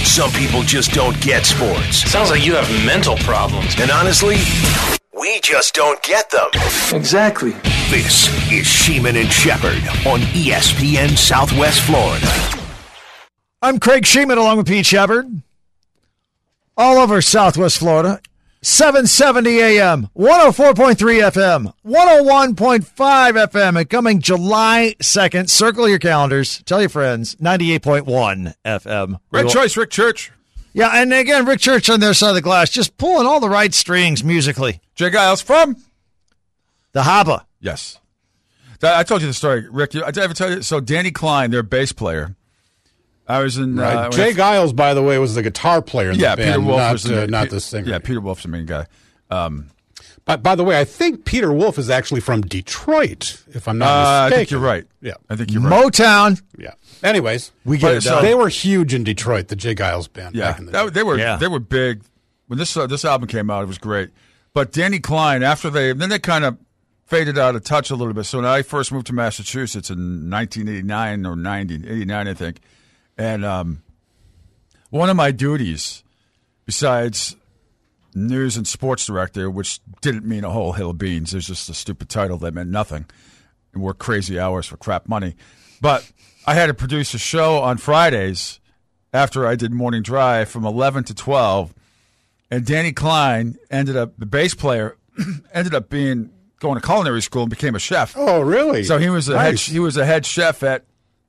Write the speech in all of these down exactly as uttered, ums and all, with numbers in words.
Some people just don't get sports. Sounds like you have mental problems. And honestly, we just don't get them. Exactly. This is Sheeman and Shepherd on E S P N Southwest Florida. I'm Craig Sheeman along with Pete Shepherd. All over Southwest Florida. seven seventy A M, one oh four point three F M, one oh one point five F M, and coming July second. Circle your calendars. Tell your friends. ninety-eight point one F M. Great choice, Rick Church. Yeah, and again, Rick Church on their side of the glass, just pulling all the right strings musically. Jay Giles from? The Haba. Yes. I told you the story, Rick. Did I ever tell you? So Danny Klein, their bass player. I was in. Right. Uh, Jay I, Giles, by the way, was the guitar player in yeah, the band. Peter Wolf not, was the uh, main, not Pe- the singer. Yeah, Peter Wolf's the main guy. Um, by, by the way, I think Peter Wolf is actually from Detroit, if I'm not uh, mistaken. I think you're right. Yeah. I think you're right. Motown. Yeah. Anyways, we get it so done. They were huge in Detroit, the Jay Giles band. Yeah, back in the that, day. they were yeah. they were big when this uh, this album came out. It was great, but Danny Klein after they then they kind of faded out of touch a little bit. So when I first moved to Massachusetts in nineteen eighty-nine or ninety, eighty-nine, I think, and um, one of my duties, besides news and sports director, which didn't mean a whole hill of beans, there's just a stupid title that meant nothing, and worked crazy hours for crap money, but I had to produce a show on Fridays after I did Morning Drive from eleven to twelve, and Danny Klein ended up, the bass player, ended up being going to culinary school and became a chef. Oh, really? So he was a nice. head, he was a head chef at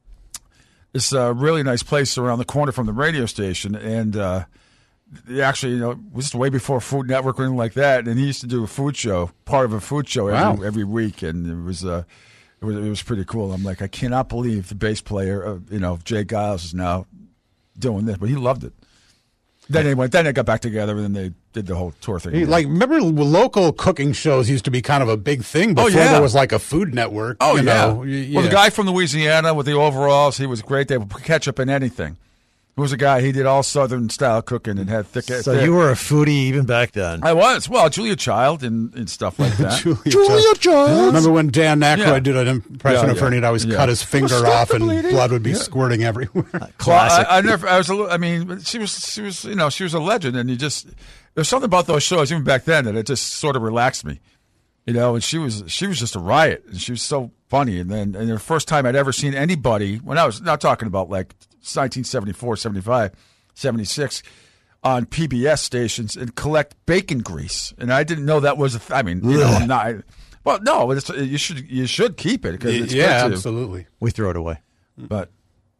this uh, really nice place around the corner from the radio station, and uh, actually, you know, it was way before Food Network or anything like that. And he used to do a food show, part of a food show every, wow. every week, and it was uh, it was it was pretty cool. I'm like, I cannot believe the bass player, uh, you know, Jay Giles is now doing this, but he loved it. Then they went. Then they got back together, and then they did the whole tour thing. He, like, remember local cooking shows used to be kind of a big thing before oh, yeah. there was like a Food Network. Oh, you yeah. know? yeah. Well, the guy from Louisiana with the overalls, he was great. They would put ketchup in anything. He was a guy, he did all Southern style cooking and had thick. So thick. you were a foodie even back then. I was. Well, Julia Child and, and stuff like that. Julia, Julia Child. Remember when Dan Aykroyd Yeah. did an impression Yeah, of her and yeah. he'd always Yeah. cut his finger off and blood would be Yeah. squirting everywhere. Classic. Well, I, I never. I was. A, little- I mean, she was. She was. You know, she was a legend, and you just. There's something about those shows, even back then, that it just sort of relaxed me. You know, and she was. She was just a riot, and she was so funny. And then, and the first time I'd ever seen anybody, when I was not talking about like nineteen seventy-four, seventy-five, seventy-six, on P B S stations and collect bacon grease, and I didn't know that was. A th- I mean, you know, not. Well, no, it's, you should you should keep it because it's yeah, good to, absolutely. We throw it away. but.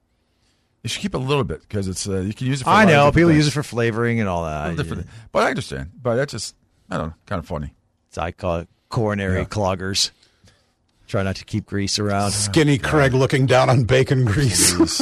You should keep it a little bit because it's uh, you can use it for I a lot of know. different People things. use it for flavoring and all that. A lot of different things. But I understand. But that's just, I don't know, kind of funny. So I call it coronary Yeah. cloggers. Try not to keep grease around. Skinny Craig looking down on bacon grease.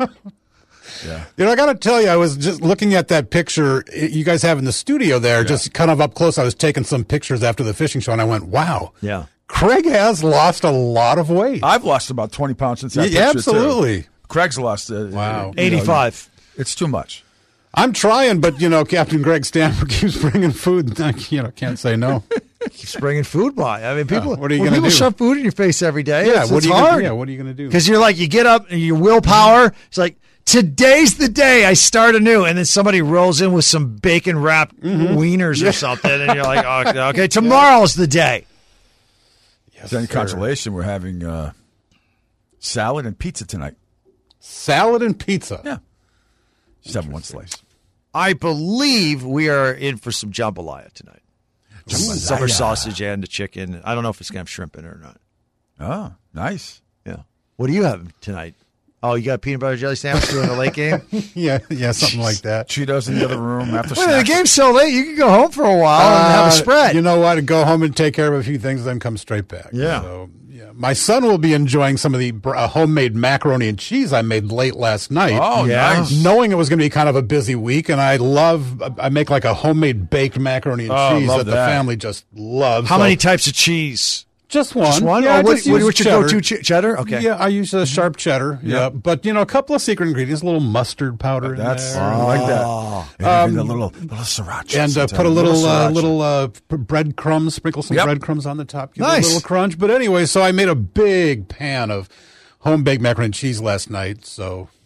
Yeah. You know, I got to tell you, I was just looking at that picture you guys have in the studio there, Yeah. just kind of up close. I was taking some pictures after the fishing show, and I went, wow. Yeah. Craig has lost a lot of weight. I've lost about twenty pounds since that Yeah, picture, absolutely. too. Craig's lost. Uh, Wow. you know, eighty-five. it's too much. I'm trying, but, you know, Captain Greg Stanford keeps bringing food. I, you know, can't say no. Keeps bringing food by. I mean, people. Yeah, what are you when gonna people do? shove food in your face every day. Yeah, it's, what it's are you hard. Gonna, yeah, what are you going to do? Because you're like, you get up and your willpower, it's like, today's the day I start anew. And then somebody rolls in with some bacon wrapped Mm-hmm. wieners or something. And you're like, oh, okay, tomorrow's the day. Yes, Then sir. consolation, we're having uh, salad and pizza tonight. Salad and pizza. Yeah. Just have one slice. I believe we are in for some jambalaya tonight. Summer sausage and the chicken. I don't know if it's going to have shrimp in it or not. Oh, nice. Yeah. What do you have tonight? Oh, you got peanut butter jelly sandwich during the late game? Yeah, yeah, something like that. Cheetos in the other room after Wait, the snacks. game's so late, you can go home for a while and have a Uh, spread. You know what? Go home and take care of a few things, then come straight back. Yeah. So, yeah. My son will be enjoying some of the br- uh, homemade macaroni and cheese I made late last night. Oh, Yeah. nice. Knowing it was going to be kind of a busy week, and I love, I make like a homemade baked macaroni and Oh, cheese love that the that. family just loves. How So- many types of cheese? Just one. Just one? Yeah, or what, just what, use what's your cheddar. go-to ch- cheddar? Okay. Yeah, I use a sharp cheddar. Yeah. Yeah. But, you know, a couple of secret ingredients, a little mustard powder in That's there. I like Oh. that. Maybe a little little sriracha. And uh, sometimes. put a little uh, sriracha. little uh, p- breadcrumbs, sprinkle some Yep. breadcrumbs on the top, give it Nice. a little crunch. But anyway, so I made a big pan of home baked macaroni and cheese last night. So Yeah.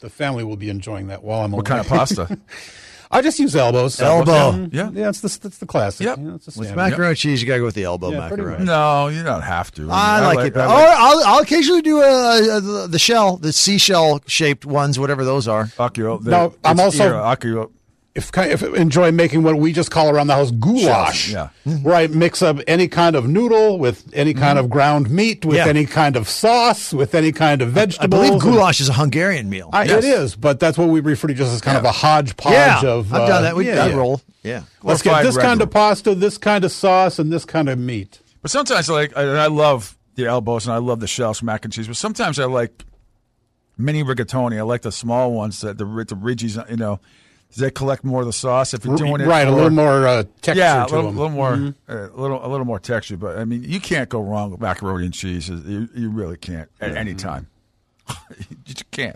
the family will be enjoying that while I'm What away. kind of pasta? I just use elbows. Elbow. Mm, Yeah. yeah, it's the that's the classic. Yep. You know, it's the With standard. macaroni and cheese, you got to go with the elbow Yeah, pretty macaroni. much. No, you don't have to. I, mean, like, it. I Or like- I'll, I'll occasionally do uh, the, the shell, the seashell shaped ones, whatever those are. Akio, No, I'm it's also- ear, Akio. If, if enjoy making what we just call around the house goulash, Yeah. where I mix up any kind of noodle with any kind of ground meat, with Yeah. any kind of sauce, with any kind of I vegetables. believe goulash is a Hungarian meal. I, Yes. It is, but that's what we refer to just as kind Yeah. of a hodgepodge yeah, of. I've uh, done that. We yeah, that yeah. roll. Yeah. Let's get Glorified this kind regular. of pasta, this kind of sauce, and this kind of meat. But sometimes I like, and I love the elbows and I love the shells from mac and cheese. But sometimes I like mini rigatoni. I like the small ones, that the the ridges. You know, they collect more of the sauce if you're doing it. right, a for- little more uh, texture Yeah, a to little, them. little more, uh, a little, a little more texture. But I mean, you can't go wrong with macaroni and cheese. You, you really can't at any time. You just can't.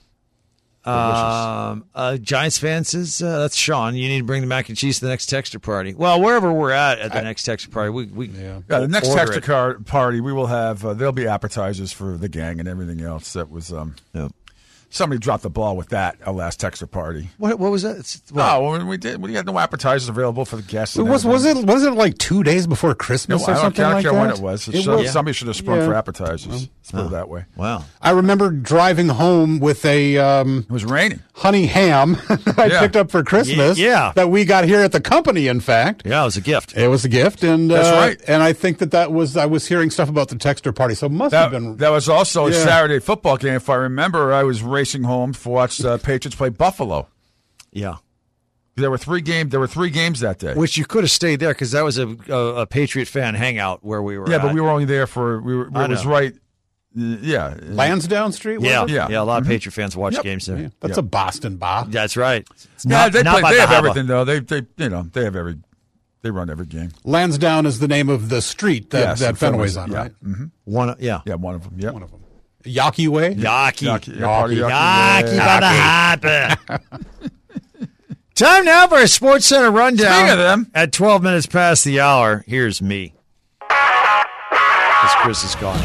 Um, uh, Giants fan says, uh, that's Sean. You need to bring the mac and cheese to the next texture party. Well, wherever we're at at the next texture party, we, we Yeah. Yeah, the next order texture it. car party, we will have. Uh, there'll be appetizers for the gang and everything else. That was um, Yep. somebody dropped the ball with that. Our last texture party. What, what was that? It's, what? Oh, well, we did. We had no appetizers available for the guests. and Was was everything. it was it like two days before No, Christmas I or don't, something I don't like care that? when it was. It It should- was- Somebody should have sprung yeah. for appetizers. Let's put it that way. Wow. I remember driving home with a um, It was raining. honey ham I Yeah. picked up for Christmas. Ye- yeah. that we got here at the company. In fact, Yeah, it was a gift. it was a gift, and That's uh, right. And I think that that was I was hearing stuff about the texture party, so it must That, have been. that was also a Yeah. Saturday football game. If I remember, I was racing home to watch uh, Patriots play Buffalo. Yeah. There were three games. There were three games that day. Which you could have stayed there because that was a, a, a Patriot fan hangout where we were yeah, at. but we were only there for we were. I It was know. right. uh, yeah, Lansdowne Street. Was Yeah, it? yeah. Yeah. A lot of Patriot fans watch Yep. games there. Yeah, that's Yep. a Boston bar. That's right. It's Yeah, not, they, not play, by they the have Hava. everything though. They they you know they have every they run every game. Lansdowne is the name of the street that, Yes, that Fenway's Fenway's, on, yeah. right? Mm-hmm. One, yeah. Yeah, one of them. Yeah, One of them. Yawkey Way. Yaki. Yaki, yeah, part of Yaki, Yaki, by the happen. Time now for a Sports Center rundown. Speaking of them. At twelve minutes past the hour, here's me. As Chris is gone.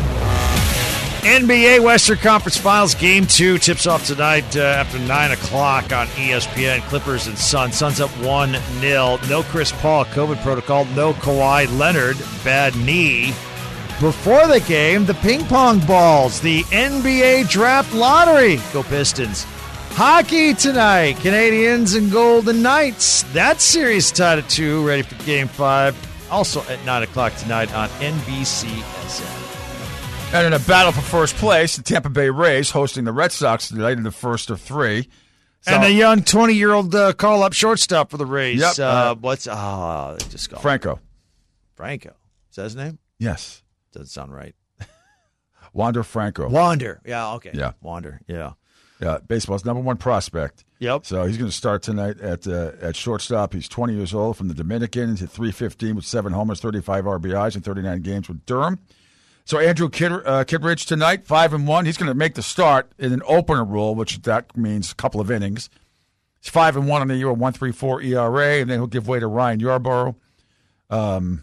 N B A Western Conference Finals Game two tips off tonight uh, after nine o'clock on E S P N. Clippers and Suns. Suns up one nil. No Chris Paul, COVID protocol. No Kawhi Leonard, bad knee. Before the game, the ping pong balls, the N B A Draft Lottery. Go Pistons. Hockey tonight, Canadians and Golden Knights. That series tied at two, ready for Game five. Also at nine o'clock tonight on N B C S N. And in a battle for first place, the Tampa Bay Rays hosting the Red Sox tonight in the first of three. So, And the young twenty-year-old uh, call-up shortstop for the Rays. Yep, Uh, uh, what's, ah, they just called Franco. Franco. Is that his name? Yes, Doesn't sound right. Wander Franco. Wander. Yeah, okay. Yeah. Wander, yeah. Yeah, baseball's number one prospect. Yep. So he's going to start tonight at uh, at shortstop. He's twenty years old, from the Dominican, to three fifteen with seven homers, thirty-five R B Is, and thirty-nine games with Durham. So Andrew Kid, uh, Kidridge tonight, five and one. He's going to make the start in an opener role, which that means a couple of innings. He's five and one on the year, one three four E R A, and then he'll give way to Ryan Yarborough. Um,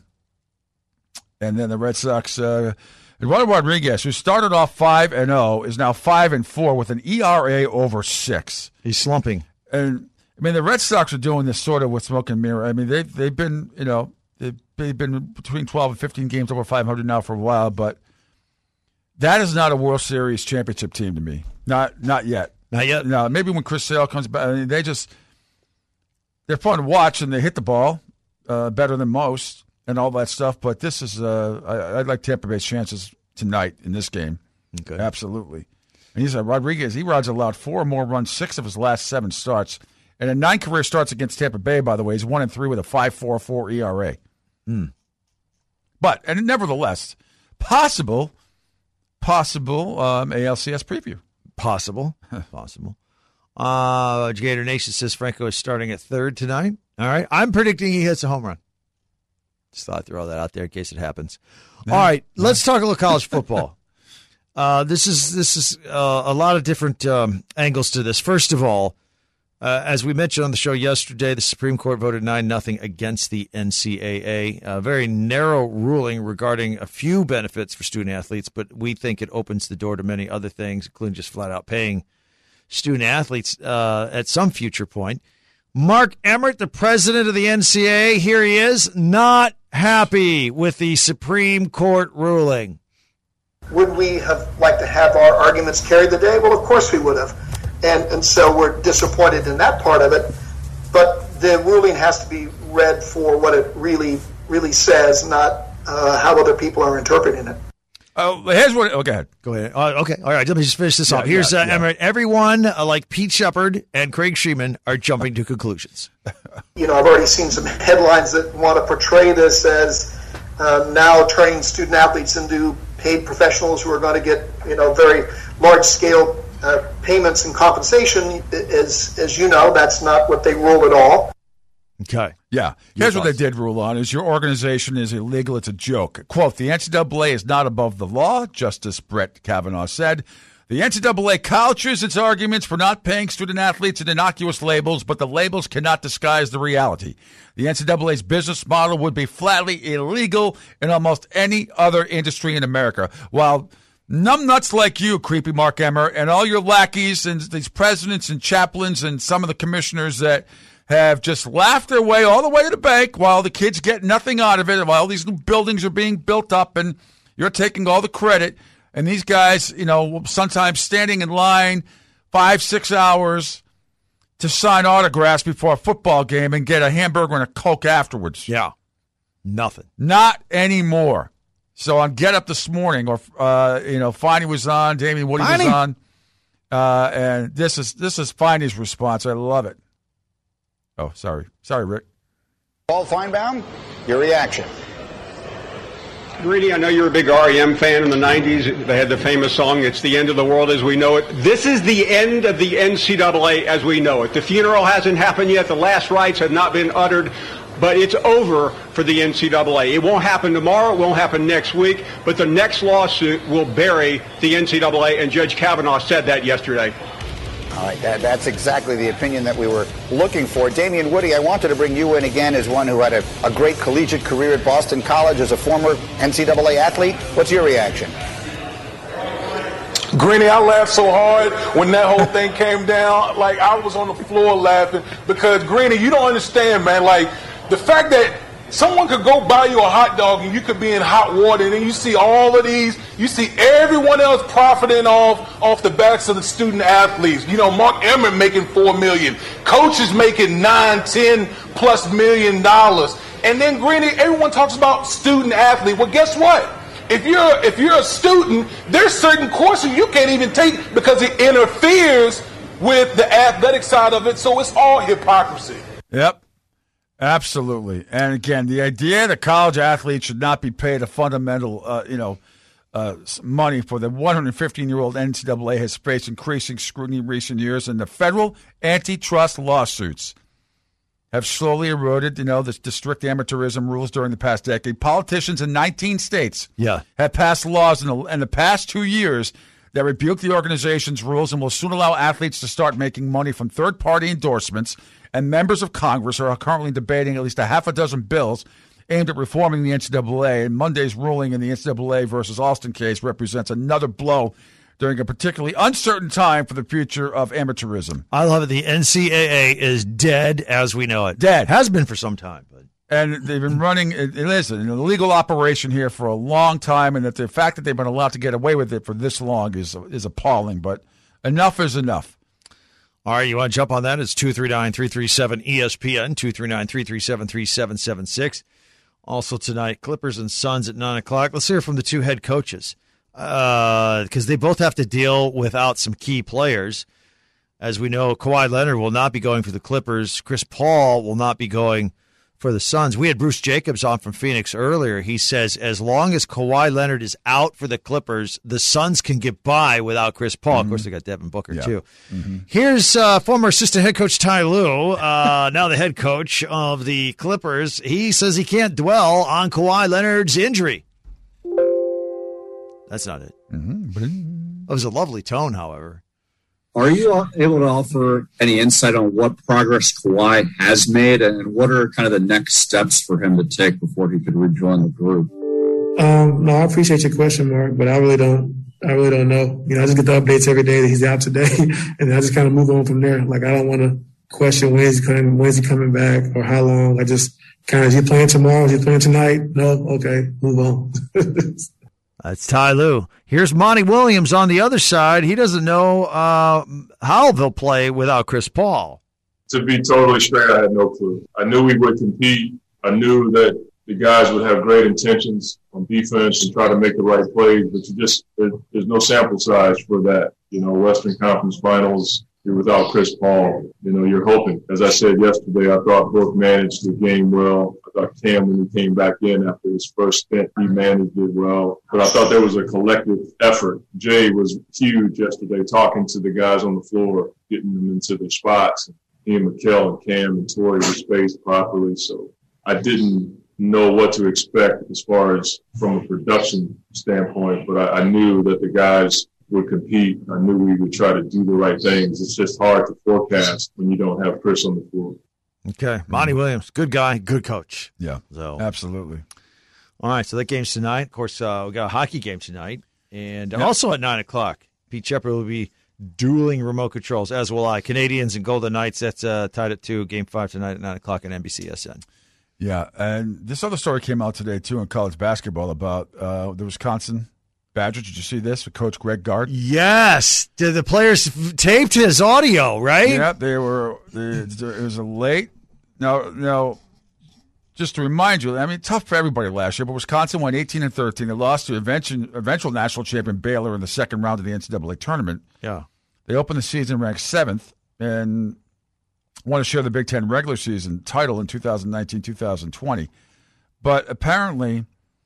and then the Red Sox. Uh, Eduardo Rodriguez, who started off five and zero, is now five and four with an E R A over six. He's slumping. And I mean, the Red Sox are doing this sort of with smoke and mirror. I mean, they've they've been you know they've, they've been between twelve and fifteen games over five hundred now for a while, but that is not a World Series championship team to me. Not not yet. Not yet. No, maybe when Chris Sale comes back, I mean, they just they're fun to watch and they hit the ball uh, better than most and all that stuff. But this is uh, I, I like Tampa Bay's chances tonight in this game. Okay. Absolutely. And he's a Rodriguez. He Rod's allowed four more runs, six of his last seven starts, and in nine career starts against Tampa Bay. By the way, he's one and three with a five four four E R A. Mm. But and nevertheless, possible, possible um, A L C S preview. Possible. Possible. Uh, Gator Nation says Franco is starting at third tonight. All right. I'm predicting he hits a home run. Just thought I'd throw that out there in case it happens. All right. Let's talk a little college football. Uh, this is this is uh, a lot of different um, angles to this. First of all, uh, as we mentioned on the show yesterday, the Supreme Court voted nine nothing against the N C double A. A very narrow ruling regarding a few benefits for student athletes, but we think it opens the door to many other things, including just flat out paying student athletes uh, at some future point. Mark Emmert, the president of the N C double A, here he is, not happy with the Supreme Court ruling. Would we have liked to have our arguments carry the day? Well, of course we would have. And and so we're disappointed in that part of it. But the ruling has to be read for what it really, really says, not uh, how other people are interpreting it. Oh, here's what. Oh, go ahead. Go ahead. Uh, okay. All right. Let me just finish this yeah, off. Here's yeah, uh, yeah. Emmert. Everyone, uh, like Pete Shepard and Craig Sheeman, are jumping to conclusions. You know, I've already seen some headlines that want to portray this as uh, now turning student athletes into paid professionals who are going to get, you know, very large-scale uh, payments and compensation. As as you know, that's not what they rule at all. Okay. Yeah. Here's what they did rule on is your organization is illegal. It's a joke. Quote, the N C double A is not above the law, Justice Brett Kavanaugh said. The N C double A couches its arguments for not paying student athletes in innocuous labels, but the labels cannot disguise the reality. The N C double A's business model would be flatly illegal in almost any other industry in America. While numbnuts like you, creepy Mark Emmert, and all your lackeys and these presidents and chaplains and some of the commissioners that have just laughed their way all the way to the bank while the kids get nothing out of it, while these new buildings are being built up and you're taking all the credit. And these guys, you know, sometimes standing in line five, six hours to sign autographs before a football game and get a hamburger and a Coke afterwards. Yeah. Nothing. Not anymore. So on Get Up this morning, or, uh, you know, Finey was on, Damien Woody Finey. was on. Uh, and this is this is Finey's response. I love it. Oh, sorry. Sorry, Rick. Paul Feinbaum, your reaction. Greedy, I know you're a big R E M fan in the nineties. They had the famous song, It's the End of the World as We Know It. This is the end of the N C double A as we know it. The funeral hasn't happened yet. The last rites have not been uttered. But it's over for the N C double A. It won't happen tomorrow. It won't happen next week. But the next lawsuit will bury the N C double A, and Judge Kavanaugh said that yesterday. All right, that, that's exactly the opinion that we were looking for. Damien Woody, I wanted to bring you in again as one who had a, a great collegiate career at Boston College as a former N C double A athlete. What's your reaction? Greeny, I laughed so hard when that whole thing came down. Like, I was on the floor laughing because, Greeny, you don't understand, man. Like, the fact that someone could go buy you a hot dog and you could be in hot water, and then you see all of these, you see everyone else profiting off off the backs of the student athletes. You know, Mark Emmert making four million, coaches making nine, ten plus million dollars, and then Greeny, everyone talks about student athlete. Well, guess what? If you're if you're a student, there's certain courses you can't even take because it interferes with the athletic side of it. So it's all hypocrisy. Yep. Absolutely. And again, the idea that college athletes should not be paid a fundamental, uh, you know, uh, money for the one hundred fifteen-year-old N C double A has faced increasing scrutiny in recent years, and the federal antitrust lawsuits have slowly eroded, you know, the, the strict amateurism rules during the past decade. Politicians in nineteen states yeah. have passed laws in the, in the past two years that rebuke the organization's rules and will soon allow athletes to start making money from third-party endorsements. And members of Congress are currently debating at least a half a dozen bills aimed at reforming the N C double A. And Monday's ruling in the N C double A versus Alston case represents another blow during a particularly uncertain time for the future of amateurism. I love it. The N C double A is dead as we know it. Dead. Has been for some time. But And they've been running, it is an illegal operation here for a long time, and that the fact that they've been allowed to get away with it for this long is is appalling. But enough is enough. All right, you want to jump on that? It's two three nine, three three seven, E S P N, two three nine, three three seven, three seven seven six. Also tonight, Clippers and Suns at nine o'clock. Let's hear from the two head coaches because uh, they both have to deal without some key players. As we know, Kawhi Leonard will not be going for the Clippers. Chris Paul will not be going for the Suns. We had Bruce Jacobs on from Phoenix earlier. He says as long as Kawhi Leonard is out for the Clippers, the Suns can get by without Chris Paul. Mm-hmm. Of course, they got Devin Booker, yeah. too. Mm-hmm. Here's uh, former assistant head coach Ty Lue, uh, now the head coach of the Clippers. He says he can't dwell on Kawhi Leonard's injury. That's not it. Mm-hmm. It was a lovely tone, however. Are you able to offer any insight on what progress Kawhi has made and what are kind of the next steps for him to take before he could rejoin the group? Um, no, I appreciate your question, Mark, but I really don't I really don't know. You know, I just get the updates every day that he's out today, and I just kind of move on from there. Like, I don't want to question when he's coming, when is he coming back, or how long. I just kind of, is he playing tomorrow? Is he playing tonight? No, okay, move on. That's Ty Lue. Here's Monty Williams on the other side. He doesn't know uh, how they'll play without Chris Paul. To be totally straight, I had no clue. I knew we would compete. I knew that the guys would have great intentions on defense and try to make the right plays, but you just there, there's no sample size for that. You know, Western Conference Finals, you're without Chris Paul. You know, you're hoping. As I said yesterday, I thought both managed the game well. I thought Cam, when he came back in after his first stint, he managed it well. But I thought there was a collective effort. Jay was huge yesterday, talking to the guys on the floor, getting them into their spots. He and Mikal and Cam and Torrey were spaced properly. So I didn't know what to expect as far as from a production standpoint, but I, I knew that the guys would compete. I knew we would try to do the right things. It's just hard to forecast when you don't have Chris on the floor. Okay. Monty Williams, good guy, good coach. Yeah, so absolutely. All right, so that game's tonight. Of course, uh, we got a hockey game tonight. And Yep. also at nine o'clock, Pete Shepard will be dueling remote controls, as will I. Canadians and Golden Knights, that's uh, tied at two. Game five tonight at nine o'clock on N B C S N. Yeah, and this other story came out today, too, in college basketball about uh, the Wisconsin Badgers. Did you see this with Coach Greg Gard? Yes. Did the players f- taped his audio, right? Yeah, they were. They, it was a late. Now, now, just to remind you, I mean, tough for everybody last year, but Wisconsin went eighteen and thirteen. They lost to eventual, eventual national champion Baylor in the second round of the N C double A tournament. Yeah. They opened the season ranked seventh and want to share the Big Ten regular season title in two thousand nineteen two thousand twenty. But apparently,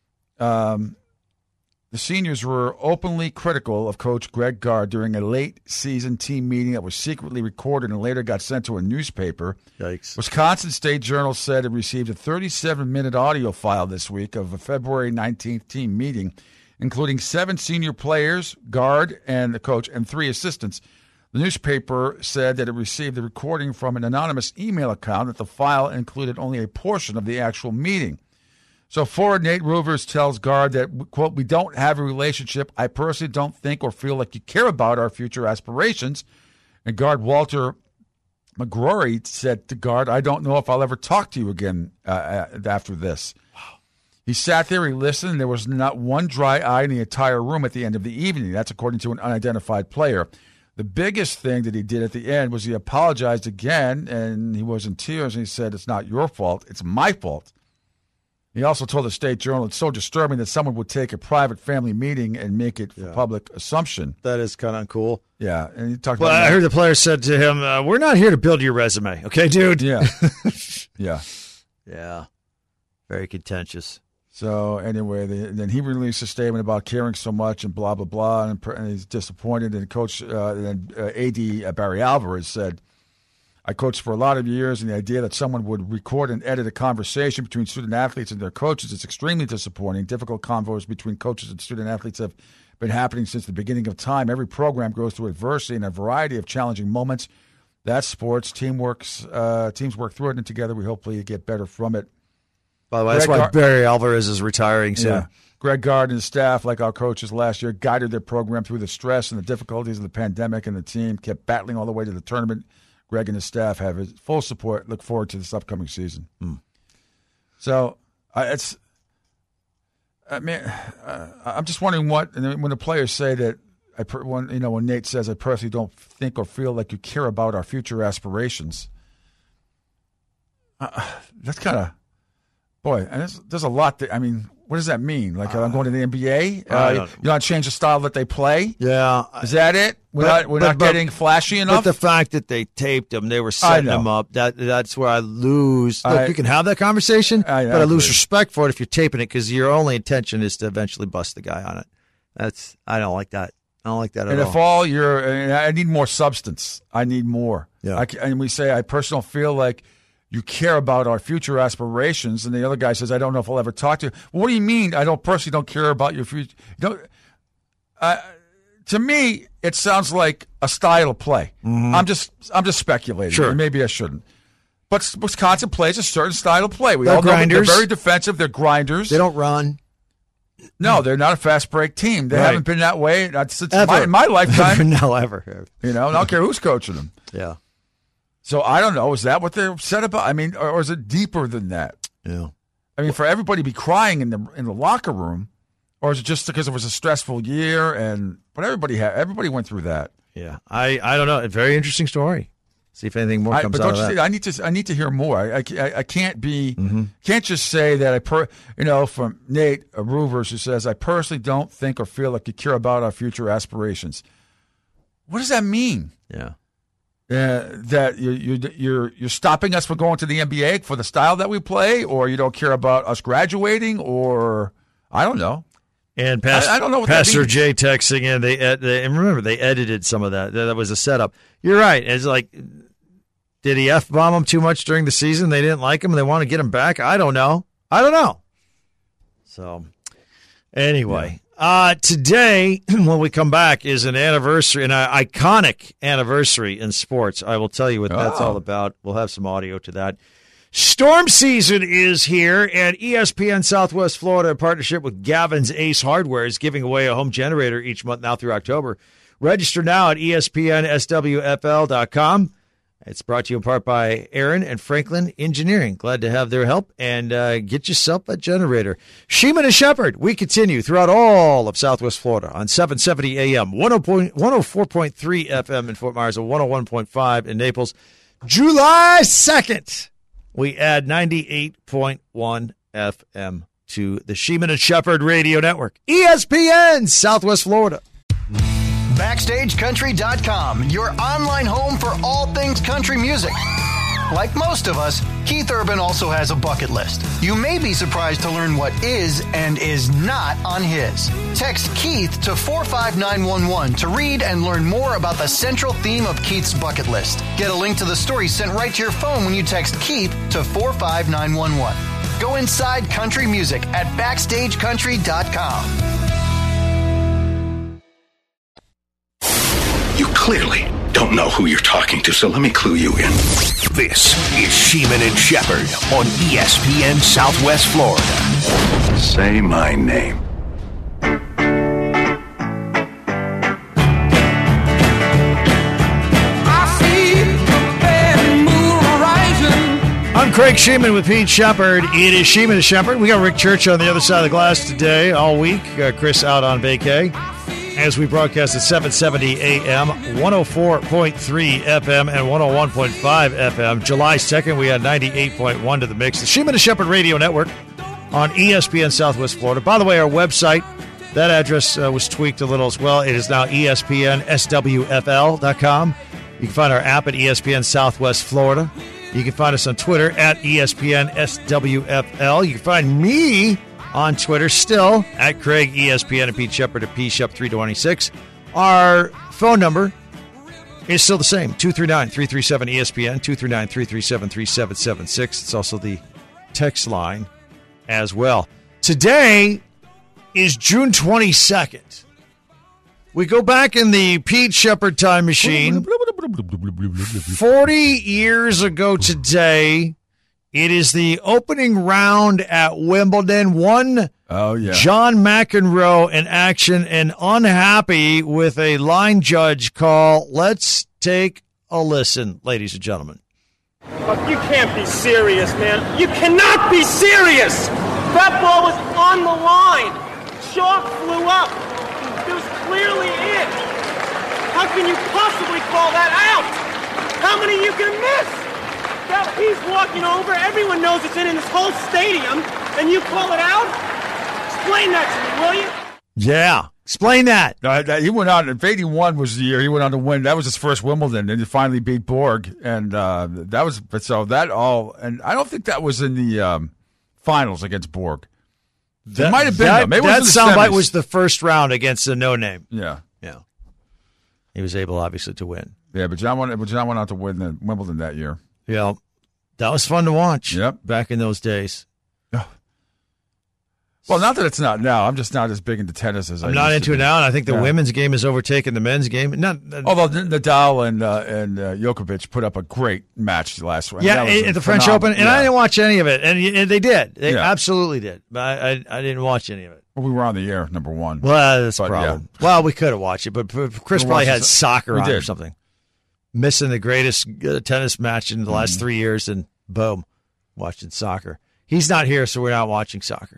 um, the seniors were openly critical of Coach Greg Gard during a late-season team meeting that was secretly recorded and later got sent to a newspaper. Yikes. Wisconsin State Journal said it received a thirty-seven minute audio file this week of a February nineteenth team meeting, including seven senior players, Gard and the coach, and three assistants. The newspaper said that it received the recording from an anonymous email account, that the file included only a portion of the actual meeting. So forward Nate Rovers tells Gard that, quote, "We don't have a relationship. I personally don't think or feel like you care about our future aspirations." And guard Walter McGrory said to Gard, "I don't know if I'll ever talk to you again uh, after this." He sat there, he listened, and there was not one dry eye in the entire room at the end of the evening. That's according to an unidentified player. The biggest thing that he did at the end was he apologized again, and he was in tears, and he said, "It's not your fault, it's my fault." He also told the State Journal, "It's so disturbing that someone would take a private family meeting and make it for Yeah. public assumption." That is kind of uncool. Yeah, and he talked Well, about I heard the player said to him, uh, "We're not here to build your resume, okay, dude?" Yeah. yeah. Yeah. Very contentious. So anyway, the, then he released a statement about caring so much and blah, blah, blah, and, and he's disappointed. And Coach uh, and uh, A D uh, Barry Alvarez said, "I coached for a lot of years, and the idea that someone would record and edit a conversation between student athletes and their coaches is extremely disappointing. Difficult convos between coaches and student athletes have been happening since the beginning of time. Every program goes through adversity and a variety of challenging moments. That's sports. Teamworks, uh, teams work through it, and together we hopefully get better from it." By the way, that's Greg why Gar- Barry Alvarez is retiring soon. Yeah. Greg Gard and his staff, like our coaches last year, guided their program through the stress and the difficulties of the pandemic, and the team kept battling all the way to the tournament. Greg and his staff have his full support. Look forward to this upcoming season. Hmm. So uh, it's, I mean, uh, I'm just wondering what, and when the players say that, I per, when you know when Nate says, "I personally don't think or feel like you care about our future aspirations." Uh, that's kind of. Boy, and there's, there's a lot that, I mean, what does that mean? Like, uh, I'm going to the N B A? Uh, you want to change the style that they play? Yeah. Is that it? We're But- not, we're but- not but- getting flashy enough? But the fact that they taped him, they were setting know. him up, that that's where I lose. Look, I- you can have that conversation, I- I but I lose agree. respect for it if you're taping it because your only intention is to eventually bust the guy on it. That's I don't like that. I don't like that at and all. if all you're, and I need more substance. I need more. Yeah. I, and we say, I personally feel like you care about our future aspirations, and the other guy says, "I don't know if I'll ever talk to you." Well, what do you mean? I don't personally don't care about your future. You don't. Uh, to me, it sounds like a style of play. Mhm. I'm just, I'm just speculating. Sure. And maybe I shouldn't. But Wisconsin plays a certain style of play. We They're all know that grinders. they're very defensive. They're grinders. They don't run. No, they're not a fast break team. They Right. haven't been that way since Ever. my, my lifetime. no, ever. You know, I don't care who's coaching them. Yeah. So I don't know. Is that what they're upset about? I mean, or, or is it deeper than that? Yeah. I mean, for everybody to be crying in the in the locker room, or is it just because it was a stressful year? And but everybody had everybody went through that. Yeah. I, I don't know. A very interesting story. See if anything more I, comes but out don't of you that. think, I need to I need to hear more. I, I, I can't be Mm-hmm. can't just say that I per you know from Nate Ruvers who says I personally don't think or feel like you care about our future aspirations. What does that mean? Yeah. Uh, that you you you're you're stopping us from going to the N B A for the style that we play, or you don't care about us graduating, or I don't know. And Pastor, I, I don't know what that Pastor means. Jay texting in. They, ed- they and remember they edited some of that. That was a setup. You're right. It's like, did he f bomb them too much during the season? They didn't like him. And they want to get him back. I don't know. I don't know. So, anyway, uh, today when we come back is an anniversary, an uh, iconic anniversary in sports. I will tell you what that's Oh. all about. We'll have some audio to that. Storm season is here, and E S P N Southwest Florida, in partnership with Gavin's Ace Hardware, is giving away a home generator each month now through October. Register now at E S P N S W F L dot com. It's brought to you in part by Aaron and Franklin Engineering. Glad to have their help, and uh, get yourself a generator. Sheeman and Shepherd, we continue throughout all of Southwest Florida on seven seventy A M, one oh four point three F M in Fort Myers, and one oh one point five in Naples. July second. We add ninety-eight point one F M to the Sheeman and Shepherd Radio Network. E S P N, Southwest Florida. Backstage Country dot com, your online home for all things country music. Like most of us, Keith Urban also has a bucket list. You may be surprised to learn what is and is not on his. Text Keith to four five nine one one to read and learn more about the central theme of Keith's bucket list. Get a link to the story sent right to your phone when you text Keith to four five nine one one. Go inside country music at Backstage Country dot com. You clearly don't know who you're talking to, so let me clue you in. This is Sheeman and Shepherd on E S P N Southwest Florida. Say my name. I'm Craig Sheeman with Pete Shepard. It is Sheeman and Shepherd. We got Rick Church on the other side of the glass today, all week. Uh, Chris out on vacay. As we broadcast at seven seventy A M, one oh four point three F M, and one oh one point five F M. July second, we had ninety-eight point one to the mix. The Sheeman and Shepherd Radio Network on E S P N Southwest Florida. By the way, our website, that address uh, was tweaked a little as well. It is now E S P N S W F L dot com. You can find our app at E S P N Southwest Florida. You can find us on Twitter at E S P N S W F L. You can find me on Twitter still at Craig E S P N and Pete Shepard at P Shep three twenty-six. Our phone number is still the same, two three nine, three three seven E S P N, two three nine, three three seven, three seven seven six. It's also the text line as well. Today is June twenty-second. We go back in the Pete Shepard time machine. forty years ago today, it is the opening round at Wimbledon. One Oh, yeah. John McEnroe in action and unhappy with a line judge call. Let's take a listen, ladies and gentlemen. But you can't be serious, man. You cannot be serious! That ball was on the line. Chalk flew up. It was clearly in. How can you possibly call that out? How many you can miss? That he's walking over. Everyone knows it's in in this whole stadium, and you call it out? Explain that to me, will you? Yeah, explain that. No, that- he went on. If eighty-one was the year he went on to win, that was his first Wimbledon, and he finally beat Borg, and uh, that was but so that all. And I don't think that was in the um, finals against Borg. That it might have been. That, though. Maybe it that was in the soundbite semis. was the first round against a no-name. Yeah, yeah. He was able, obviously, to win. Yeah, but John went. But John went out to win the Wimbledon that year. Yeah, that was fun to watch. Yep, back in those days. Well, not that it's not now. I'm just not as big into tennis as I'm I not used into to it be. now, and I think the Yeah. women's game has overtaken the men's game. Not, uh, Although Nadal and uh, and uh, Djokovic put up a great match last week. yeah, That was at a the French phenomenal- Open, and yeah. I didn't watch any of it, and, and they did. They Yeah. absolutely did, but I, I, I didn't watch any of it. Well, we were on the air, number one. Well, that's the But, problem. yeah. Well, we could have watched it, but but Chris We probably watched had it. soccer We on or did. something. Missing the greatest uh, tennis match in the last Mm-hmm. three years, and boom, watching soccer. He's not here, so we're not watching soccer.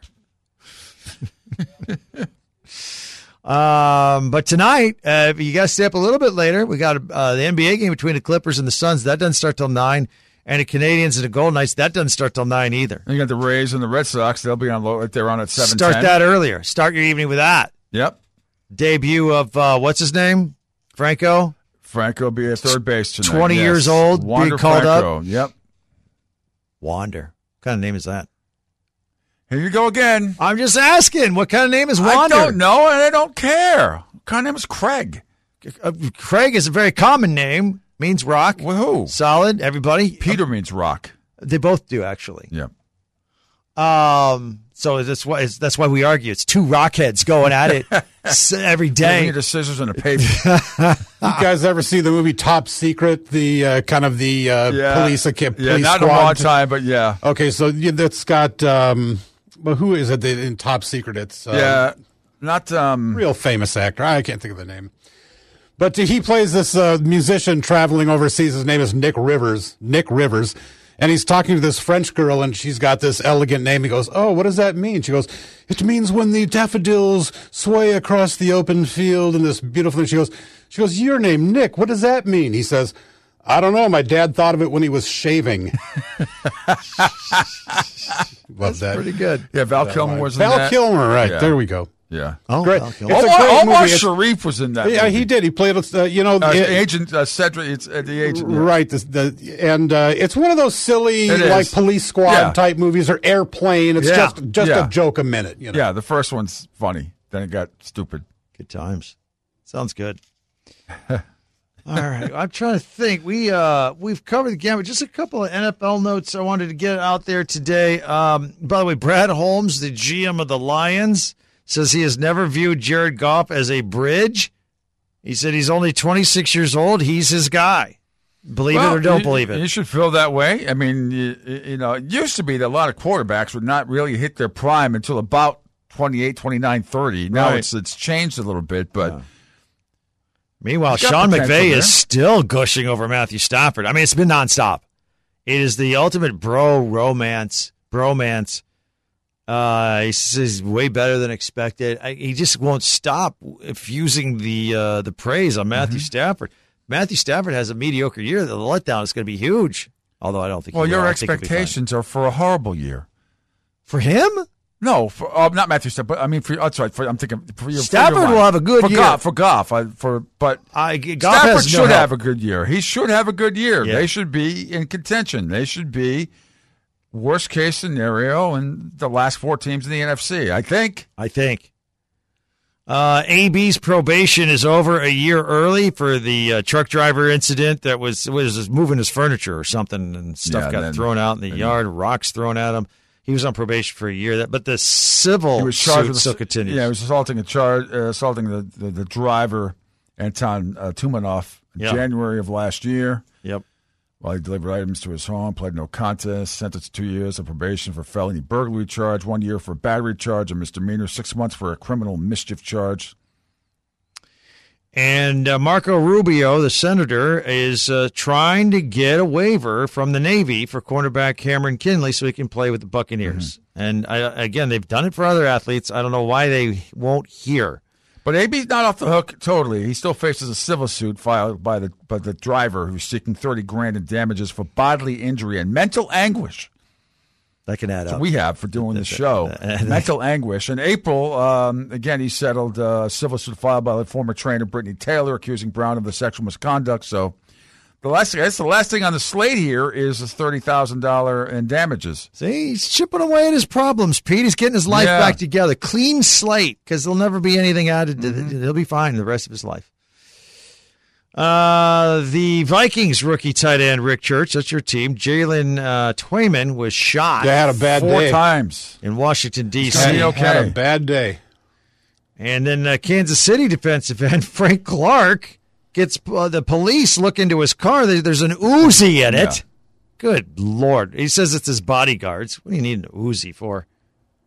um, but tonight, uh, you got to stay up a little bit later. We got uh, the N B A game between the Clippers and the Suns. That doesn't start till nine. And the Canadians and the Golden Knights, that doesn't start till nine either. And you got the Rays and the Red Sox. They'll be on low. They're on at seven. Start that earlier. Start your evening with that. Yep. Debut of, uh, what's his name? Franco? Franco will be at third base tonight. twenty yes. years old, Wander being called Franco. up. Yep. Wander. What kind of name is that? Here you go again. I'm just asking. What kind of name is Wander? I don't know, and I don't care. What kind of name is Craig? Uh, Craig is a very common name. Means rock. Well, who? Solid. Everybody. Peter means rock. They both do, actually. Yeah. Um. So that's why it's, that's why we argue. It's two rockheads going at it s- every We day. need a scissors and a paper. You guys ever see the movie Top Secret? The uh, kind of the uh, Yeah. police, police yeah, not squad. in a long time, but yeah. Okay, so yeah, that's got. Um, well, who is it that in Top Secret? It's uh, Yeah, not um, real famous actor. I can't think of the name. But he plays this uh, musician traveling overseas. His name is Nick Rivers. Nick Rivers. And he's talking to this French girl, and she's got this elegant name. He goes, "Oh, what does that mean?" She goes, "It means when the daffodils sway across the open field." And this beautiful thing. She goes, she goes, "Your name, Nick. What does that mean?" He says, "I don't know. My dad thought of it when he was shaving." Love that. Pretty good. Yeah, Val Kilmer was in Val that. Kilmer, right. Yeah. There we go. Yeah. Oh, Great. Val It's Kilmer. a Omar, great Omar movie. It's- Sharif was in that. Yeah, movie. he did. He played, uh, you know, Uh, it- agent uh, Cedric. It's uh, the agent. yeah. right. The, the, and uh, it's one of those silly, It is. like police squad Yeah. type movies or Airplane. It's Yeah. just just Yeah. a joke a minute. You know? Yeah, the first one's funny. Then it got stupid. Good times. Sounds good. All right. I'm trying to think. We uh we've covered the gamut. Just a couple of N F L notes I wanted to get out there today. Um, by the way, Brad Holmes, the G M of the Lions, says he has never viewed Jared Goff as a bridge. He said he's only twenty-six years old. He's his guy. Believe Well, it or don't you, believe it. You should feel that way. I mean, you, you know, it used to be that a lot of quarterbacks would not really hit their prime until about twenty-eight, twenty-nine, thirty. Now Right. it's it's changed a little bit, but. Yeah. Meanwhile, He's got Sean potential McVay there. is still gushing over Matthew Stafford. I mean, it's been nonstop. It is the ultimate bro romance, bromance. Uh, he says he's way better than expected. I, he just won't stop effusing the uh, the praise on Matthew Mm-hmm. Stafford. Matthew Stafford has a mediocre year. The letdown is going to be huge. Although I don't think. Well, he will. your I think he'll be fine. expectations are for a horrible year. for him. No, for uh, not Matthew Stafford, but I mean, for, that's right. For, I'm thinking for your Stafford for your will line. have a good for year. Goff, for Goff, I, for but I, Goff Stafford has no should help. have a good year. He should have a good year. Yeah. They should be in contention. They should be worst case scenario in the last four teams in the N F C. I think. I think. Uh, A B's probation is over a year early for the uh, truck driver incident that was was moving his furniture or something, and stuff Yeah, got then- thrown out in the then- yard, rocks thrown at him. He was on probation for a year. That, but the civil He was charged suit with still continues. Yeah, he was assaulting a charge, uh, assaulting the, the, the driver Anton uh, Tumanoff in Yeah. January of last year. Yep. While he delivered items to his home, pled no contest, sentenced to two years of probation for felony burglary charge, one year for a battery charge, a misdemeanor, six months for a criminal mischief charge. And uh, Marco Rubio, the senator, is uh, trying to get a waiver from the Navy for cornerback Cameron Kinley so he can play with the Buccaneers. Mm-hmm. And I, again, they've done it for other athletes. I don't know why they won't hear. But A B's not off the hook totally. He still faces a civil suit filed by the by the driver who's seeking thirty grand in damages for bodily injury and mental anguish. That can add That's up. what we have for doing the show. Mental anguish. In April, um, again, he settled a civil suit filed by the former trainer Brittany Taylor, accusing Brown of the sexual misconduct. So the last thing, I guess the last thing on the slate here is the thirty thousand dollars in damages. See, he's chipping away at his problems, Pete. He's getting his life Yeah. back together. Clean slate, because there'll never be anything added. To Mm-hmm. the, he'll be fine the rest of his life. Uh, the Vikings rookie tight end, Rick Church, that's your team. Jalen uh, Twayman was shot They had a bad Four day. times. in Washington, D C Had- Had, had okay. a bad day. And then uh, Kansas City defensive end Frank Clark gets uh, the police look into his car. There, there's an Uzi in it. Yeah. Good Lord. He says it's his bodyguards. What do you need an Uzi for?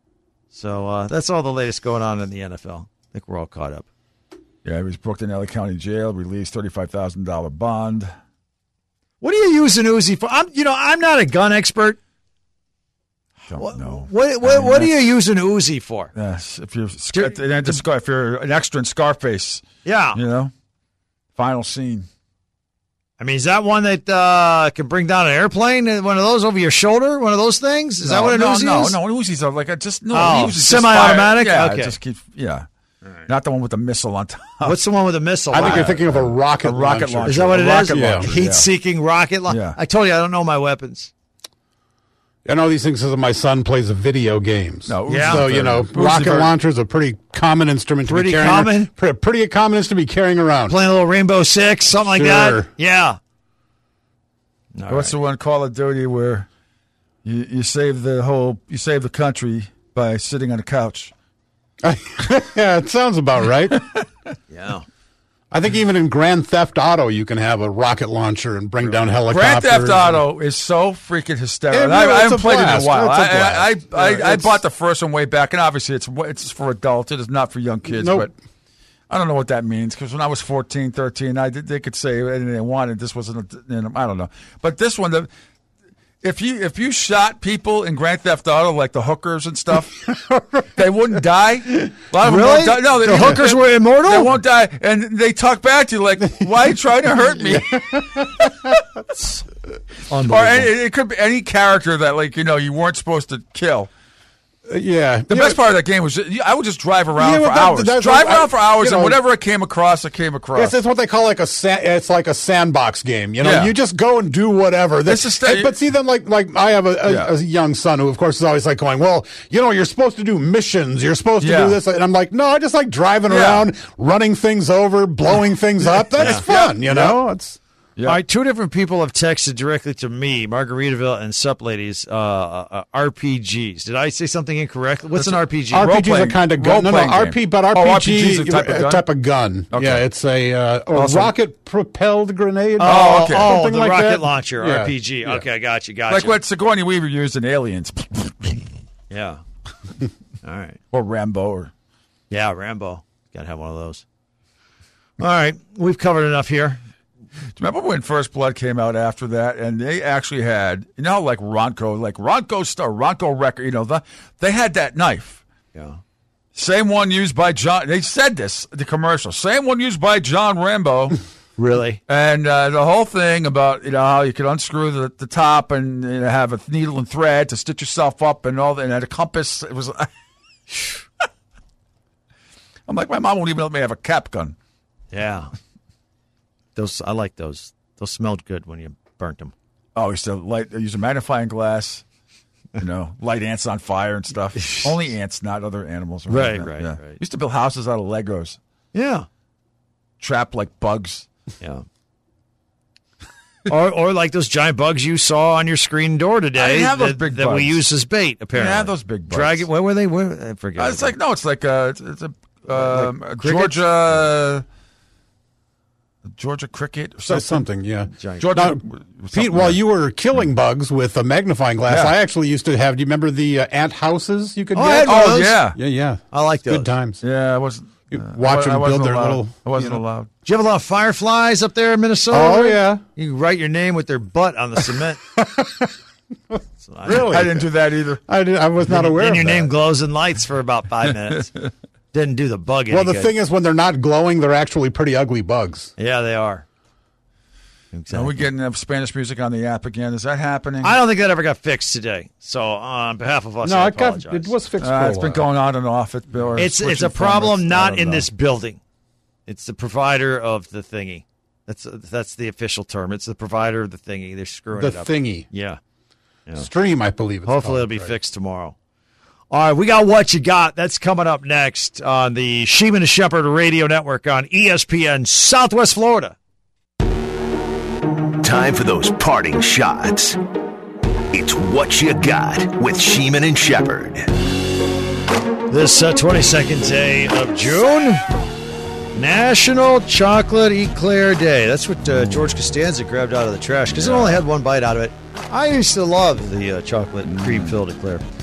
So uh, that's all the latest going on in the N F L. I think we're all caught up. Yeah, he was booked in L A County Jail, released thirty-five thousand dollars bond. What do you use an Uzi for? I'm, you know, I'm not a gun expert. Don't what, know. What what, I mean, what do you use an Uzi for? Yes, if you're if you're an extra in Scarface. Yeah, you know, final scene. I mean, is that one that uh, can bring down an airplane? One of those over your shoulder? One of those things? Is no, that what an no, Uzi no, is? No, no, Uzis are like a just no. Oh, Uzis semi-automatic. Just fire, yeah, okay. it just keeps yeah. Right. Not the one with the missile on top. What's the one with the missile? I think you're thinking of a rocket, a rocket launcher. launcher. Is that what it a is? Rocket Yeah. launcher, Heat-seeking rocket launcher. Yeah. I told you I don't know my weapons. I know these things because my son plays video games. No, yeah. So, you know, Uzi rocket very, launcher is a pretty common instrument to pretty be carrying common? around. Pretty common instrument to be carrying around. Playing a little Rainbow Six, something sure. like that. Yeah. All What's right. the one Call of Duty where you, you save the whole you save the country by sitting on a couch? Yeah, it sounds about right. Yeah. I think even in Grand Theft Auto, you can have a rocket launcher and bring down helicopters. Grand Theft Auto is so freaking hysterical. It, I, I haven't a played blast. it in a while. It's a I, I, I, blast. I, Yeah, I bought the first one way back, and obviously it's it's for adults. It is not for young kids. Nope. But I don't know what that means because when I was fourteen, thirteen, I did, they could say anything they wanted. This wasn't, a, you know, I don't know. But this one, the, if you if you shot people in Grand Theft Auto like the hookers and stuff, they wouldn't die. A lot of them Really? won't die. No, they, the hookers they, were immortal? They won't die, and they talk back to you like, "Why are you trying to hurt me?" Or any, it could be any character that, like, you know, you weren't supposed to kill. Uh, yeah. The yeah. best part of that game was I would just drive around Yeah, for well, that- hours. that's drive what around I- for hours, you know, and whatever I came across, I came across. Yes, it's what they call like a sa- it's like a sandbox game. You know, Yeah. you just go and do whatever. It's just that- but see, then like like I have a, a, Yeah. a young son who, of course, is always like going, well, you know, you're supposed to do missions. You're supposed to Yeah. do this, and I'm like, no, I just like driving Yeah. around, running things over, blowing things up. That's fun. You know, it's. Yeah. All right, two different people have texted directly to me, Margaritaville and Sup Ladies, uh, uh, R P Gs. Did I say something incorrectly? What's That's an R P G? R P Gs are kind of gun. No, no, role-playing R game. P, but Oh, R P G, R P G is a type of gun? type of gun. Okay. Yeah, it's a, uh, a Also- rocket-propelled grenade. Oh, okay. oh, Something the like rocket that. launcher, Yeah. R P G. Yeah. Okay, I got you, got like you. what Sigourney Weaver used in Aliens, Yeah. All right. or Rambo, or Yeah, Rambo. Got to have one of those. All right, we've covered enough here. Do you remember when First Blood came out after that, and they actually had, you know, how like Ronco, like Ronco Star, Ronco Record, you know, the, they had that knife. Yeah. Same one used by John. They said this, the commercial. Same one used by John Rambo. Really? And uh, the whole thing about, you know, how you could unscrew the, the top and, you know, have a needle and thread to stitch yourself up and all that, and had a compass. It was. I'm like, my mom won't even let me have a cap gun. Yeah. Those I like those. Those smelled good when you burnt them. Oh, used to light, use a magnifying glass, you know, light ants on fire and stuff. Only ants, not other animals. Right, Like right, yeah. right. Used to build houses out of Legos, Yeah. trap like bugs. Yeah. or or like those giant bugs you saw on your screen door today. I have those that, big that we bugs. use as bait. Apparently, Yeah, those big bugs. Dragon. Where were they? Where I forget. Uh, it's like no, it's like a, it's, it's a um, Like a crickets? Georgia, Georgia cricket or So something. something, yeah. Giant- Georgia. Now, something Pete, while like- you were killing bugs with a magnifying glass, Yeah. I actually used to have. Do you remember the uh, ant houses you could Oh, I get? had one of oh those. yeah, yeah, yeah. I like those. Good times. yeah. I wasn't. You uh, watch I them wasn't build their allowed. little. I wasn't you know. allowed. Do you have a lot of fireflies up there in Minnesota? Oh yeah. You can write your name with their butt on the cement. So I- Really? I didn't do that either. I did, I was not aware Then of your that. name glows in lights for about five minutes. Didn't do the bug any Well, the good. thing is, when they're not glowing, they're actually pretty ugly bugs. Yeah, they are. Are Exactly. we getting uh, Spanish music on the app again? Is that happening? I don't think that ever got fixed today. So on behalf of us, No, I it got apologize. it was fixed. Uh, for a it's been while. going on and off. It, or It's it's switching a problem formats. I not don't in know. this building. It's the provider of the thingy. That's that's the official term. It's the provider of the thingy. They're screwing The it up. thingy. Yeah. Stream, I believe. It's Hopefully called, it'll be right. fixed tomorrow. All right, we got What You Got. That's coming up next on the Sheeman and Shepherd Radio Network on E S P N Southwest Florida. Time for those parting shots. It's What You Got with Sheeman and Shepherd. This uh, twenty-second day of June, National Chocolate Eclair Day. That's what uh, George Costanza grabbed out of the trash because it only had one bite out of it. I used to love the uh, chocolate and cream-filled eclair.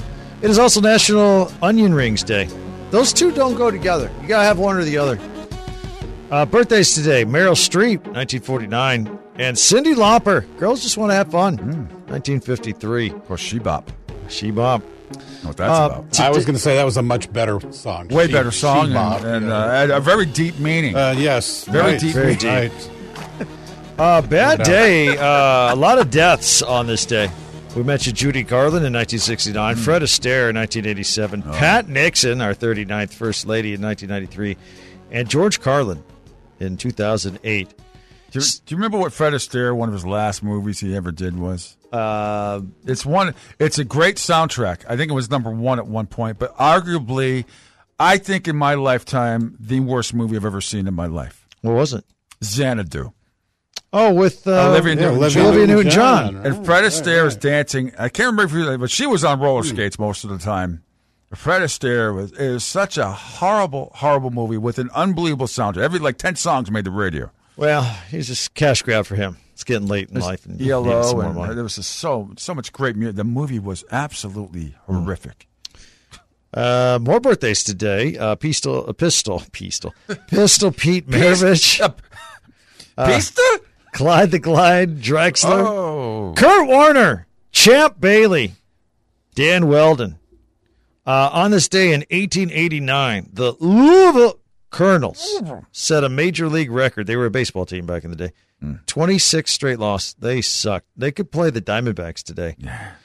It is also National Onion Rings Day. Those two don't go together. You got to have one or the other. Uh, birthdays today. Meryl Streep, nineteen forty-nine. And Cyndi Lauper. Girls Just Want to Have Fun, mm. nineteen fifty-three. Of course, She Bop. She Bop. What that's uh, about. I was going to say that was a much better song. Way she, better song. She Bop, and and yeah. uh, a very deep meaning. Uh, yes. Very right, deep. Very meaning. deep. Uh, bad day. Uh, a lot of deaths on this day. We mentioned Judy Garland in nineteen sixty-nine, mm. Fred Astaire in nineteen eighty-seven, oh. Pat Nixon, our thirty-ninth First Lady in nineteen ninety-three, and George Carlin in two thousand eight. Do you, do you remember what Fred Astaire, one of his last movies he ever did was? Uh, it's one. It's a great soundtrack. I think it was number one at one point, but arguably, I think in my lifetime, the worst movie I've ever seen in my life. What was it? Xanadu. Oh, with uh, Olivia yeah, Newton-John. Olivia Newton-John. Right, and Fred Astaire right, is right. dancing. I can't remember if you, but she was on roller skates most of the time. Fred Astaire was it was such a horrible, horrible movie with an unbelievable soundtrack. Every like ten songs made the radio. Well, he's just cash grab for him. It's getting late in There's life. And yellow, and uh, there was just so so much great music. The movie was absolutely horrific. Uh, more birthdays today. Uh, Pistol, uh, Pistol, Pistol, Pistol Pete Maravich. Uh, Pistol? Clyde the Glide Drexler. Oh. Kurt Warner. Champ Bailey. Dan Weldon. Uh, on this day in eighteen eighty-nine, the Louisville Colonels set a major league record. They were a baseball team back in the day. Mm. twenty-six straight loss. They sucked. They could play the Diamondbacks today.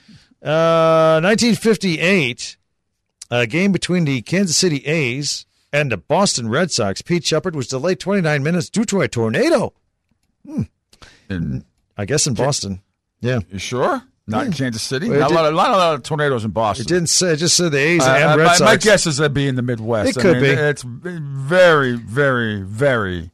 Uh, nineteen fifty-eight, a game between the Kansas City A's and the Boston Red Sox. Pete Shepard was delayed twenty-nine minutes due to a tornado. Hmm. In, I guess in Boston. Yeah. You sure? Not yeah. in Kansas City? Well, not, a lot of, not a lot of tornadoes in Boston. It didn't say. It just said the A's uh, and uh, Red my, Sox. My guess is they'd be in the Midwest. It I could mean, be. It's very, very, very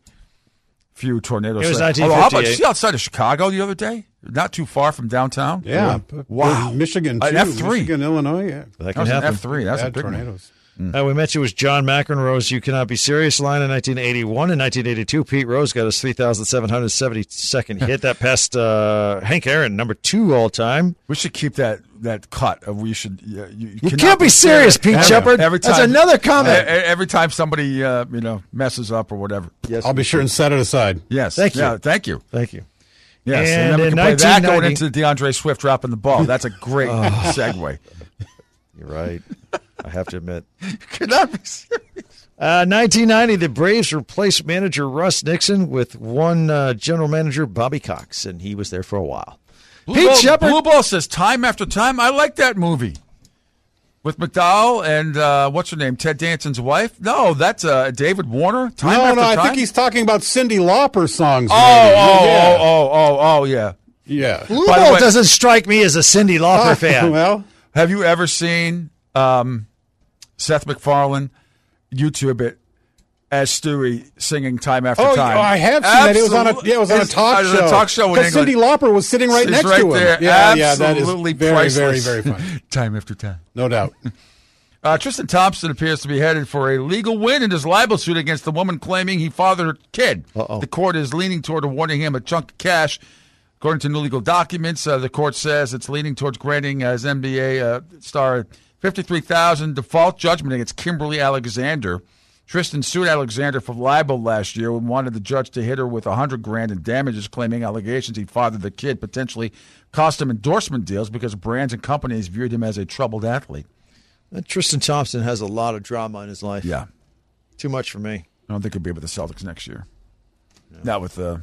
few tornadoes. It was nineteen nineteen fifty-eight. Although, how about, you see outside of Chicago the other day? Not too far from downtown? Yeah. yeah. Wow. Michigan, too. An F three. Michigan, Illinois, yeah. That That can was happen. an F three. That's Bad a big tornadoes. Mm. Uh, we mentioned it was John McEnroe's You Cannot Be Serious line in nineteen eighty-one. In nineteen eighty-two, Pete Rose got his three thousand seven hundred seventy-second hit. That passed uh, Hank Aaron, number two all time. We should keep that that cut. Of we should. Uh, you you can't be serious, Pete every, Shepard. Every time, That's another comment. Uh, every time somebody uh, you know messes up or whatever. Yes, I'll be sure and set it aside. Yes. Thank you. Yeah, thank you. Thank you. Yes, and, and then we in can play that going nineteen into DeAndre Swift dropping the ball. That's a great oh. segue. You're right. I have to admit. You cannot be serious. Uh, nineteen ninety, the Braves replaced manager Russ Nixon with one uh, general manager, Bobby Cox, and he was there for a while. Blue Pete Ball, Shepard. Blue Ball says time after time. I like that movie. With McDowell and uh, what's her name? Ted Danson's wife? No, that's uh, David Warner. Time no, after no, time? I think he's talking about Cyndi Lauper songs. Oh, maybe. oh, yeah. oh, oh, oh, oh, yeah. Yeah. Blue By the Ball way- doesn't strike me as a Cyndi Lauper Uh, fan. well, Have you ever seen um, Seth MacFarlane YouTube it as Stewie singing time after oh, time? oh, I have seen that. It was on a yeah, it was on a It's- talk uh, it was show. a talk show in Because Cyndi England. Lauper was sitting right She's next right to him. there. Yeah, yeah, that is Absolutely very, priceless. very, very funny. Time after time. No doubt. Uh, Tristan Thompson appears to be headed for a legal win in his libel suit against the woman claiming he fathered her kid. Uh-oh. The court is leaning toward awarding him a chunk of cash. According to new legal documents, uh, the court says it's leaning towards granting uh, his N B A uh, star fifty-three thousand dollars default judgment against Kimberly Alexander. Tristan sued Alexander for libel last year and wanted the judge to hit her with one hundred grand in damages, claiming allegations he fathered the kid potentially cost him endorsement deals because brands and companies viewed him as a troubled athlete. Uh, Tristan Thompson has a lot of drama in his life. Yeah. Too much for me. I don't think he'll be with the Celtics next year. No. Not with uh,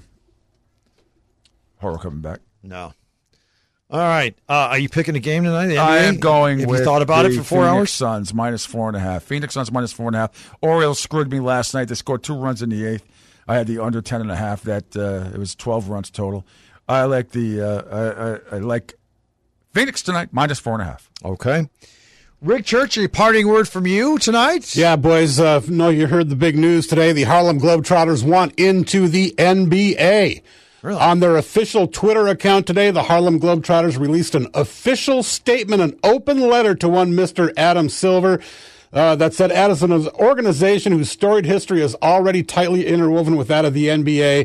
Horror coming back. No. All right. Uh, are you picking a game tonight? The N B A? I am going Have with you thought about the it for four Phoenix hours? Suns minus four and a half. Phoenix Suns minus four and a half. Orioles screwed me last night. They scored two runs in the eighth. I had the under ten and a half. That uh, it was twelve runs total. I like the uh, I, I, I like Phoenix tonight minus four and a half. Okay. Rick Church, a parting word from you tonight? Yeah, boys. Uh, no, you heard the big news today. The Harlem Globetrotters want into the N B A. Really? On their official Twitter account today, the Harlem Globetrotters released an official statement, an open letter to one Mister Adam Silver uh, that said, as an organization whose storied history is already tightly interwoven with that of the N B A,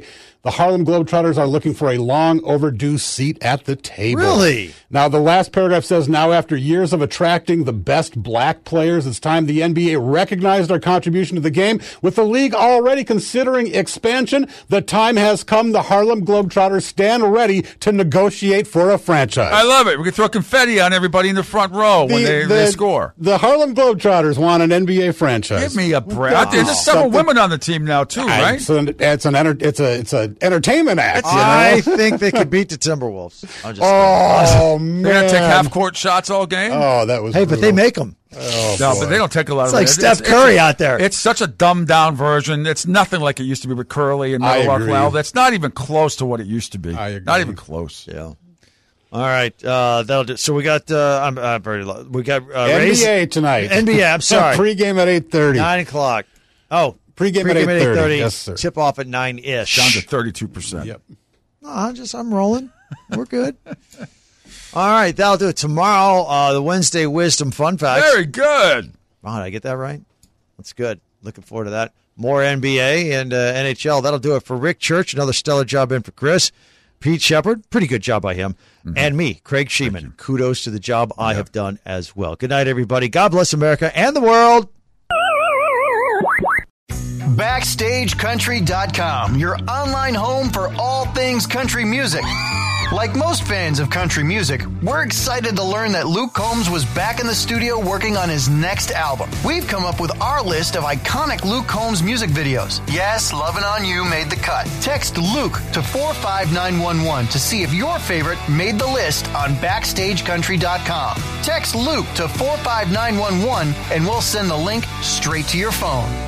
The Harlem Globetrotters are looking for a long overdue seat at the table. Really? Now, the last paragraph says, now after years of attracting the best black players, it's time the N B A recognized our contribution to the game. With the league already considering expansion, the time has come. The Harlem Globetrotters stand ready to negotiate for a franchise. I love it. We can throw confetti on everybody in the front row The- when they, the- they score. The Harlem Globetrotters want an N B A franchise. Give me a break. Wow. There's several Something- women on the team now, too, right? It's an, it's an enter, it's a it's an entertainment act. You know? I think they could beat the Timberwolves. I'm just Oh, saying. man. They're going to take half-court shots all game? Oh, that was Hey, but they make them. Oh, no, boy. but they don't take a lot It's of like it. Steph Curry it's, out there. It's such a dumbed-down version. It's nothing like it used to be with Curly and I Meadowlark agree. Well. That's not even close to what it used to be. I agree. Not even close. Yeah. All right, uh, that'll do. So we got uh, I'm, I'm very low. We got uh, N B A Rays- tonight. N B A. I'm sorry. Pre-game at eight thirty. Nine o'clock. Oh, Pre-game at pregame eight thirty. Yes, sir. Tip off at nine ish. Down to thirty-two percent. Yep. No, I'm just I'm rolling. We're good. All right, that'll do it. Tomorrow, uh, the Wednesday Wisdom Fun Facts. Very good. Wow, did I get that right? That's good. Looking forward to that. More N B A and uh, N H L. That'll do it for Rick Church. Another stellar job in for Chris. Pete Shepard, pretty good job by him. Mm-hmm. And me, Craig Sheeman. Kudos to the job I Yep. have done as well. Good night, everybody. God bless America and the world. Backstage Country dot com, your online home for all things country music. Like most fans of country music, we're excited to learn that Luke Combs was back in the studio working on his next album. We've come up with our list of iconic Luke Combs music videos. Yes, Lovin' On You made the cut. Text Luke to four five nine one one to see if your favorite made the list on Backstage Country dot com. Text Luke to four five nine one one and we'll send the link straight to your phone.